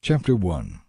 Chapter 1.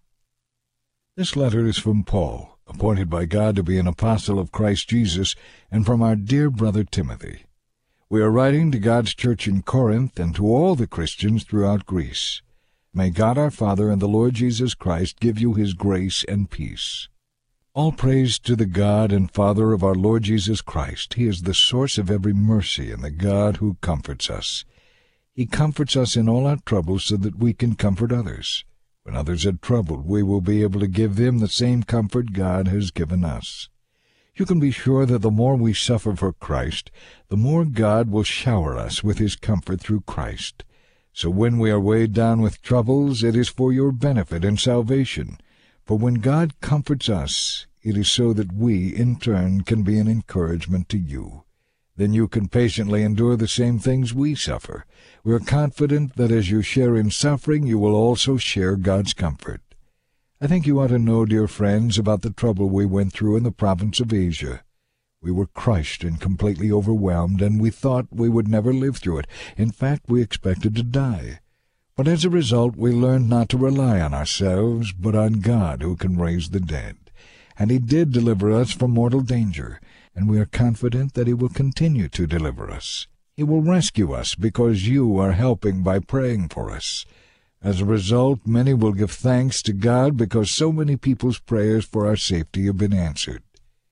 This letter is from Paul, appointed by God to be an apostle of Christ Jesus, and from our dear brother Timothy. We are writing to God's church in Corinth and to all the Christians throughout Greece. May God our Father and the Lord Jesus Christ give you his grace and peace. All praise to the God and Father of our Lord Jesus Christ. He is the source of every mercy and the God who comforts us. He comforts us in all our troubles so that we can comfort others. When others are troubled, we will be able to give them the same comfort God has given us. You can be sure that the more we suffer for Christ, the more God will shower us with his comfort through Christ. So when we are weighed down with troubles, it is for your benefit and salvation. For when God comforts us, it is so that we, in turn, can be an encouragement to you. Then you can patiently endure the same things we suffer. We are confident that as you share in suffering, you will also share God's comfort. I think you ought to know, dear friends, about the trouble we went through in the province of Asia. We were crushed and completely overwhelmed, and we thought we would never live through it. In fact, we expected to die. But as a result, we learned not to rely on ourselves, but on God who can raise the dead. And he did deliver us from mortal danger, and we are confident that he will continue to deliver us. He will rescue us because you are helping by praying for us. As a result, many will give thanks to God because so many people's prayers for our safety have been answered.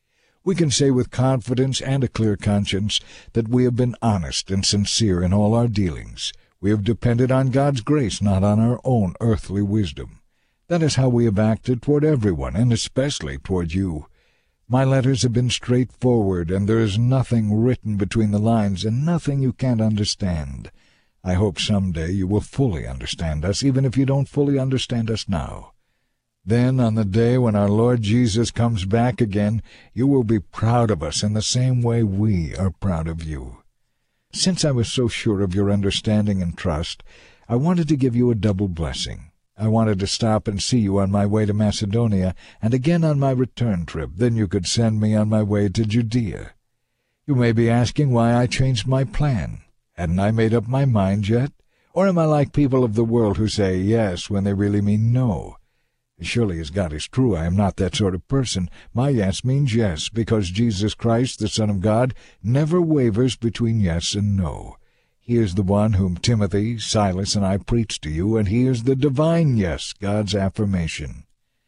We can say with confidence and a clear conscience that we have been honest and sincere in all our dealings. We have depended on God's grace, not on our own earthly wisdom. That is how we have acted toward everyone, and especially toward you. My letters have been straightforward, and there is nothing written between the lines, and nothing you can't understand. I hope someday you will fully understand us, even if you don't fully understand us now. Then, on the day when our Lord Jesus comes back again, you will be proud of us in the same way we are proud of you. Since I was so sure of your understanding and trust, I wanted to give you a double blessing. I wanted to stop and see you on my way to Macedonia, and again on my return trip. Then you could send me on my way to Judea. You may be asking why I changed my plan. Hadn't I made up my mind yet? Or am I like people of the world who say yes when they really mean no? As surely as God is true, I am not that sort of person. My yes means yes, because Jesus Christ, the Son of God, never wavers between yes and no. He is the one whom Timothy, Silas, and I preach to you, and he is the divine yes, God's affirmation.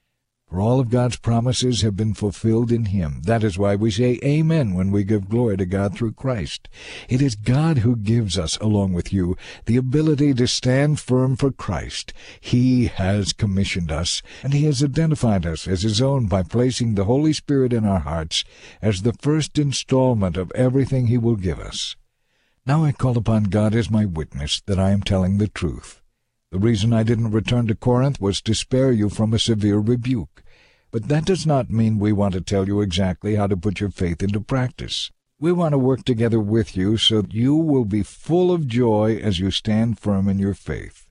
For all of God's promises have been fulfilled in him. That is why we say amen when we give glory to God through Christ. It is God who gives us, along with you, the ability to stand firm for Christ. He has commissioned us, and he has identified us as his own by placing the Holy Spirit in our hearts as the first installment of everything he will give us. Now I call upon God as my witness that I am telling the truth. The reason I didn't return to Corinth was to spare you from a severe rebuke. But that does not mean we want to tell you exactly how to put your faith into practice. We want to work together with you so that you will be full of joy as you stand firm in your faith.